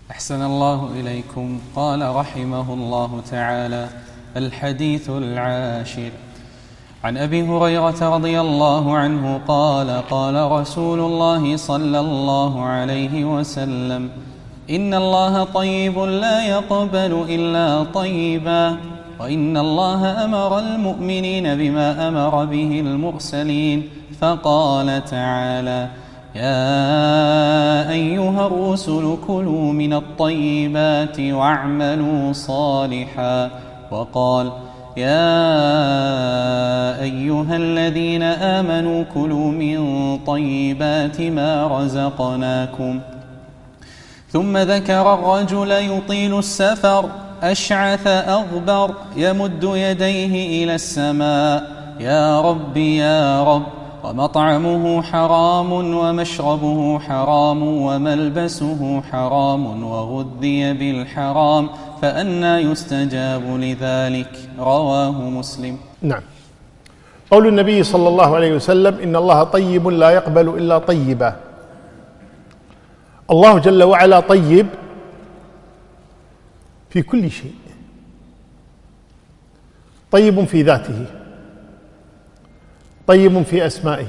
أحسن الله إليكم. قال رحمه الله تعالى: الحديث العاشر. عن أبي هريرة رضي الله عنه قال: قال رسول الله صلى الله عليه وسلم: إن الله طيب لا يقبل إلا طيبا، وإن الله أمر المؤمنين بما أمر به المرسلين، فقال تعالى: يا أيها الرسل كلوا من الطيبات واعملوا صالحا، وقال: يا أيها الذين آمنوا كلوا من طيبات ما رزقناكم. ثم ذكر الرجل يطيل السفر أشعث أغبر يمد يديه إلى السماء: يا رب يا رب، ومطعمه حرام ومشربه حرام وملبسه حرام وغذي بالحرام، فأنى يستجاب لذلك؟ رواه مسلم. نعم. قول النبي صلى الله عليه وسلم: إن الله طيب لا يقبل إلا طيبا. الله جل وعلا طيب في كل شيء، طيب في ذاته، طيب في أسمائه،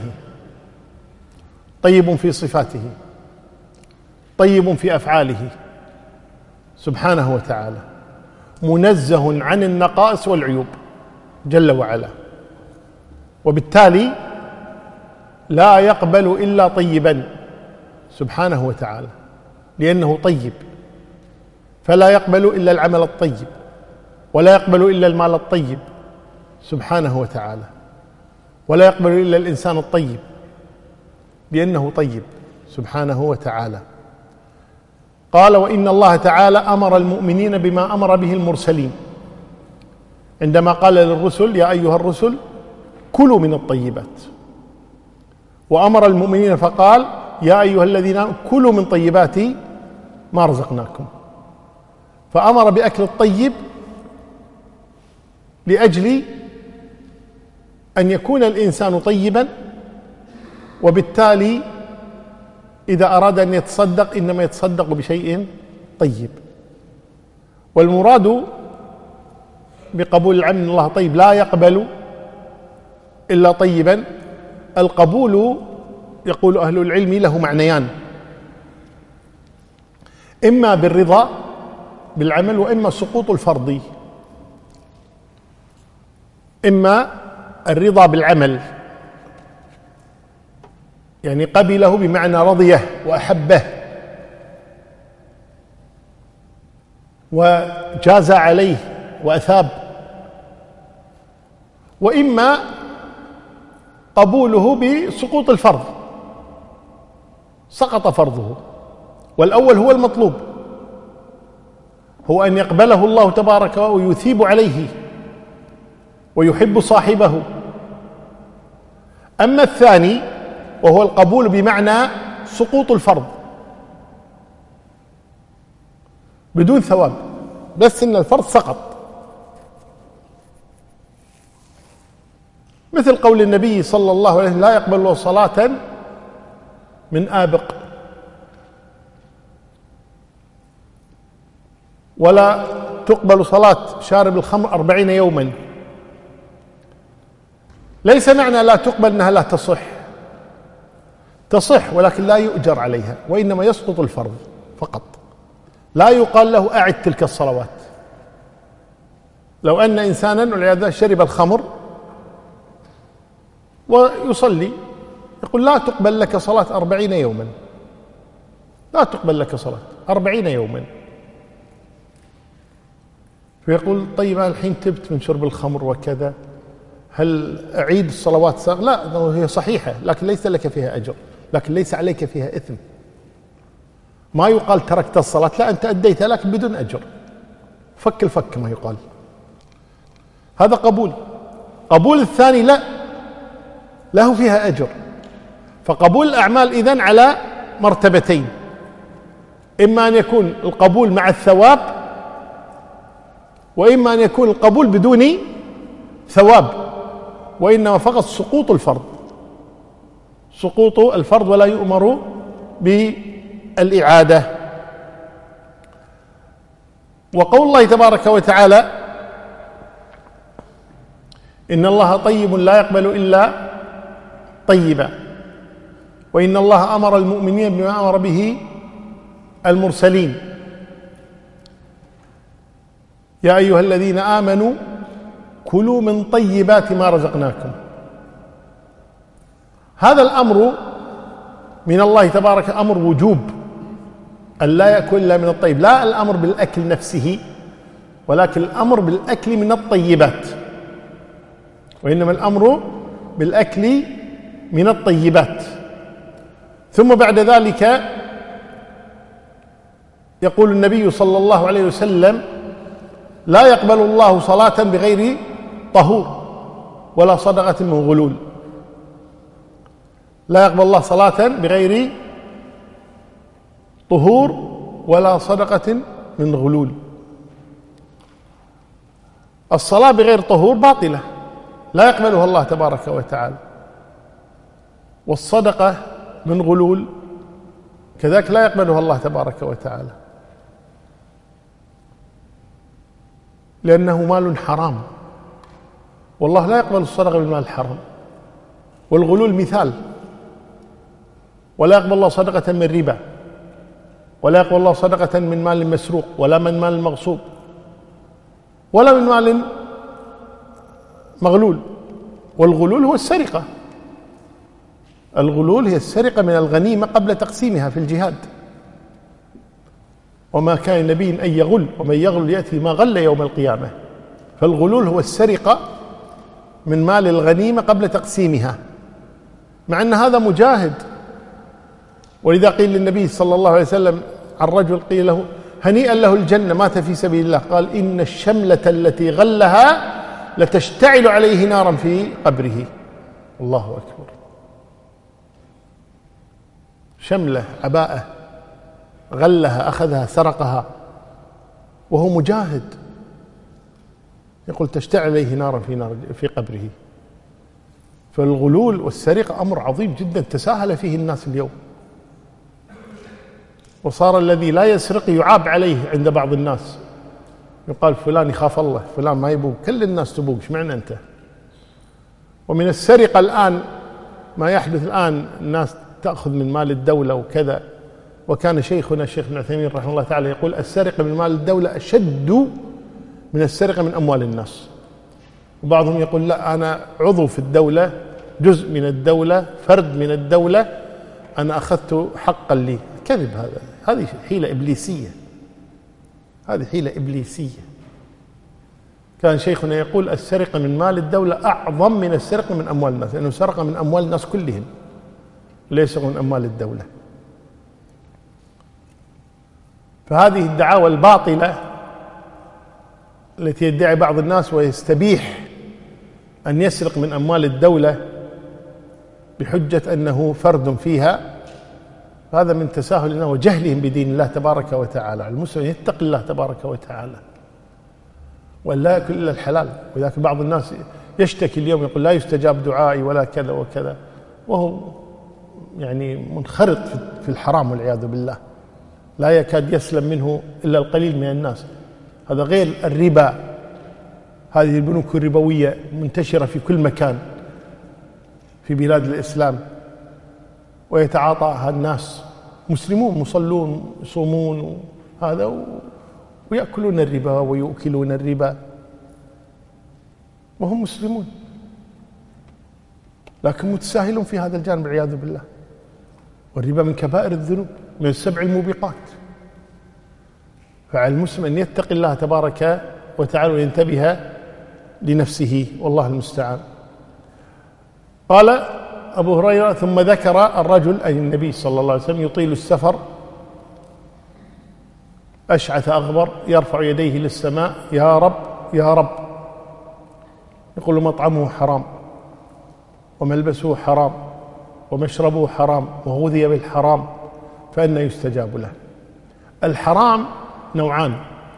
طيب في صفاته، طيب في أفعاله سبحانه وتعالى، منزه عن النقائص والعيوب جل وعلا، وبالتالي لا يقبل إلا طيبا سبحانه وتعالى، لأنه طيب، فلا يقبل إلا العمل الطيب، ولا يقبل إلا المال الطيب سبحانه وتعالى، ولا يقبل إلا الإنسان الطيب، لأنه طيب سبحانه وتعالى. قال: وإن الله تعالى أمر المؤمنين بما أمر به المرسلين، عندما قال للرسل: يا أيها الرسل كلوا من الطيبات، وأمر المؤمنين فقال: يا أيها الذين آمنوا كلوا من طيبات ما رزقناكم. فأمر بأكل الطيب لأجل أن يكون الإنسان طيبا، وبالتالي إذا أراد أن يتصدق إنما يتصدق بشيء طيب. والمراد بقبول العمل إن الله طيب لا يقبل إلا طيبا. القبول يقول أهل العلم له معنيان: إما بالرضا بالعمل، وإما سقوط الفرض. إما الرضا بالعمل، يعني قبله بمعنى رضيه وأحبه وجاز عليه وأثاب، وإما قبوله بسقوط الفرض، سقط فرضه. والأول هو المطلوب، هو أن يقبله الله تبارك ويثيب عليه ويحب صاحبه. أما الثاني وهو القبول بمعنى سقوط الفرض بدون ثواب، بس إن الفرض سقط، مثل قول النبي صلى الله عليه وسلم: لا يقبل الله صلاة من آبق، ولا تقبل صلاة شارب الخمر 40 يوما. ليس معنى لا تقبل أنها لا تصح، ولكن لا يؤجر عليها، وإنما يسقط الفرض فقط، لا يقال له أعد تلك الصلوات. لو أن إنسانا والعياذ بالله شرب الخمر ويصلي، يقول: لا تقبل لك صلاة 40 يوما، لا تقبل لك صلاة 40 يوما. فيقول: طيب أنا الحين تبت من شرب الخمر وكذا، هل أعيد الصلوات؟ لا، هي صحيحة لكن ليس لك فيها أجر، لكن ليس عليك فيها إثم. ما يقال تركت الصلاة، لا، أنت أديتها لكن بدون أجر، فك الفك ما يقال. هذا قبول الثاني لا، له فيها أجر. فقبول الأعمال إذن على مرتبتين: إما أن يكون القبول مع الثواب، وإما أن يكون القبول بدون ثواب، وإنما فقط سقوط الفرض ولا يؤمر بالإعادة. وقول الله تبارك وتعالى: إن الله طيب لا يقبل إلا طيبا، وإن الله أمر المؤمنين بما أمر به المرسلين، يا أيها الذين آمنوا كلوا من طيبات ما رزقناكم. هذا الأمر من الله تبارك أمر وجوب، أن لا يأكل إلا من الطيب، لا الأمر بالأكل نفسه، ولكن الأمر بالأكل من الطيبات، وإنما الأمر بالأكل من الطيبات. ثم بعد ذلك يقول النبي صلى الله عليه وسلم: لا يقبل الله صلاة بغير طهور ولا صدقة من غلول. لا يقبل الله صلاة بغير طهور ولا صدقة من غلول. الصلاة بغير طهور باطلة، لا يقبلها الله تبارك وتعالى، والصدقة من غلول كذلك لا يقبلها الله تبارك وتعالى، لأنه مال حرام، والله لا يقبل الصدقة بالمال الحرام. والغلول مثال، ولا يقبل الله صدقة من ربا، ولا يقبل الله صدقة من مال مسروق، ولا من مال مغصوب، ولا من مال مغلول. والغلول هو السرقة، الغلول هي السرقة من الغنيمة قبل تقسيمها في الجهاد، وما كان نبي أن يغل، ومن يغل يأتي ما غل يوم القيامة. فالغلول هو السرقة من مال الغنيمة قبل تقسيمها، مع أن هذا مجاهد. ولذا قيل للنبي صلى الله عليه وسلم عن رجل قيل له: هنيئا له الجنة، مات في سبيل الله. قال: إن الشملة التي غلها لتشتعل عليه نارا في قبره. الله أكبر. شملة، عباءة، غلها، أخذها، سرقها وهو مجاهد، يقول تشتعل عليه نارا في قبره. فالغلول والسرقة أمر عظيم جدا تساهل فيه الناس اليوم، وصار الذي لا يسرق يعاب عليه عند بعض الناس، يقال فلان يخاف الله، فلان ما يبوق، كل الناس تبوق، ايش معنى أنت؟ ومن السرقة الآن ما يحدث الآن، الناس تأخذ من مال الدولة وكذا. وكان شيخنا الشيخ ابن عثيمين رحمه الله تعالى يقول: السرقة من مال الدولة أشد من السرقة من أموال الناس. وبعضهم يقول: لا، أنا عضو في الدولة، جزء من الدولة، فرد من الدولة، أنا أخذت حقا لي. كذب هذا، هذه حيلة إبليسية، هذه حيلة إبليسية. كان شيخنا يقول: السرقة من مال الدولة أعظم من السرقة من أموال الناس، لأنه سرق من أموال الناس كلهم، ليس من أموال الدولة. فهذه الدعاوى الباطلة التي يدعي بعض الناس ويستبيح أن يسرق من أموال الدولة بحجة أنه فرد فيها، هذا من تساهلنا وجهلهم بدين الله تبارك وتعالى. المسلم يتقي الله تبارك وتعالى وأن لا يأكل إلا الحلال. ولذلك بعض الناس يشتكي اليوم يقول: لا يستجاب دعائي ولا كذا وكذا، وهو يعني منخرط في الحرام والعياذ بالله، لا يكاد يسلم منه إلا القليل من الناس. هذا غير الربا، هذه البنوك الربوية منتشرة في كل مكان في بلاد الإسلام، ويتعاطاها الناس مسلمون مصلون يصومون هذا، ويأكلون الربا ويؤكلون الربا وهم مسلمون، لكن متساهلون في هذا الجانب والعياذ بالله. والربا من كبائر الذنوب، من السبع الموبقات. فعلى المسلم أن يتقي الله تبارك وتعالى وينتبه لنفسه، والله المستعان. قال أبو هريرة: ثم ذكر الرجل، أي النبي صلى الله عليه وسلم، يطيل السفر أشعث أغبر، يرفع يديه للسماء: يا رب يا رب. يقول: مطعمه حرام، وملبسه حرام، ومشربه حرام، وغذي بالحرام، فأنى يستجاب له. الحرام نوعان: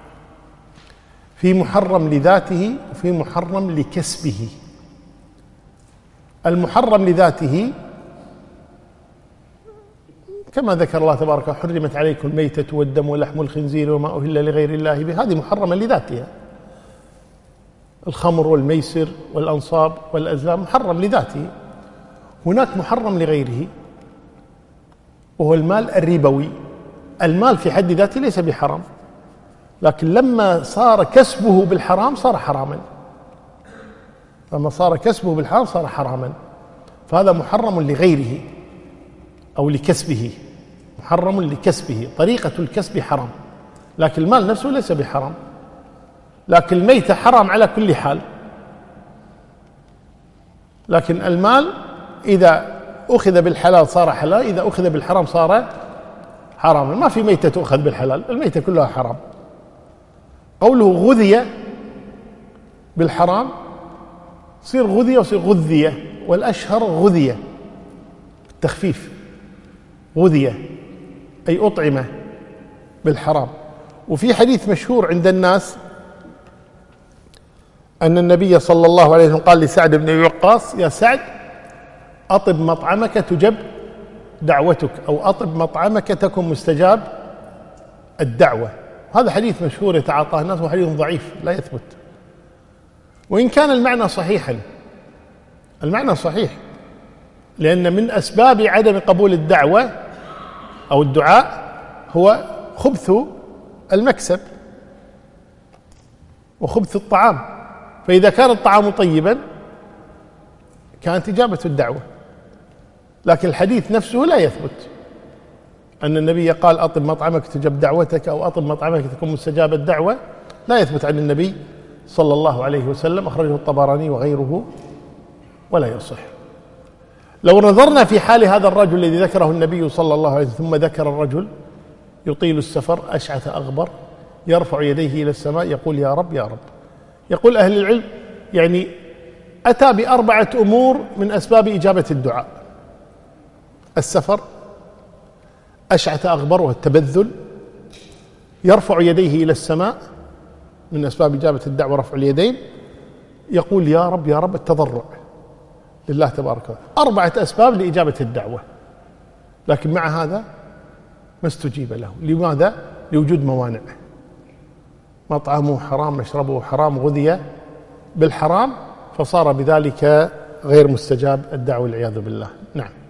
في محرم لذاته وفي محرم لكسبه. المحرم لذاته كما ذكر الله تبارك حرمت عليكم الميتة والدم ولحم الخنزير وما أهل لغير الله به، هذه محرمة لذاتها. الخمر والميسر والأنصاب والأزلام محرم لذاته. هناك محرم لغيره وهو المال الربوي. المال في حد ذاته ليس بحرام، لكن لما صار كسبه بالحرام صار حراما. لما صار كسبه بالحرام صار حراما، فهذا محرم لغيره أو لكسبه، محرم لكسبه، طريقة الكسب حرام، لكن المال نفسه ليس بحرام. لكن الميتة حرام على كل حال، لكن المال إذا أخذ بالحلال صار حلال، إذا أخذ بالحرام صار حراما. ما في ميتة تؤخذ بالحلال، الميتة كلها حرام. قوله غذي بالحرام يصير غذي ويصير غذية، والأشهر غذية التخفيف، غذي أي أطعمة بالحرام. وفي حديث مشهور عند الناس أن النبي صلى الله عليه وسلم قال لسعد بن أبي وقاص: يا سعد أطب مطعمك تجب دعوتك، أو أطب مطعمك تكن مستجاب الدعوة. هذا حديث مشهور يتعاطاه الناس، وحديث ضعيف لا يثبت، وإن كان المعنى صحيحا. المعنى صحيح، لأن من أسباب عدم قبول الدعوة أو الدعاء هو خبث المكسب وخبث الطعام، فإذا كان الطعام طيبا كانت إجابة الدعوة. لكن الحديث نفسه لا يثبت أن النبي قال: أطب مطعمك تجب دعوتك، أو أطب مطعمك تكون مستجاب الدعوة، لا يثبت عن النبي صلى الله عليه وسلم، أخرجه الطبراني وغيره ولا يصح. لو نظرنا في حال هذا الرجل الذي ذكره النبي صلى الله عليه وسلم، ثم ذكر الرجل يطيل السفر أشعث أغبر يرفع يديه إلى السماء يقول: يا رب يا رب. يقول أهل العلم يعني أتى بأربعة أمور من أسباب إجابة الدعاء: السفر، أشعث أغبر والتبذل، يرفع يديه إلى السماء من أسباب إجابة الدعوة رفع اليدين، يقول يا رب يا رب، التضرع لله تبارك وتعالى. أربعة أسباب لإجابة الدعوة، لكن مع هذا ما استجيب له. لماذا؟ لوجود موانع: مطعمه حرام، مشربه حرام، غذي بالحرام، فصار بذلك غير مستجاب الدعوة والعياذ بالله. نعم.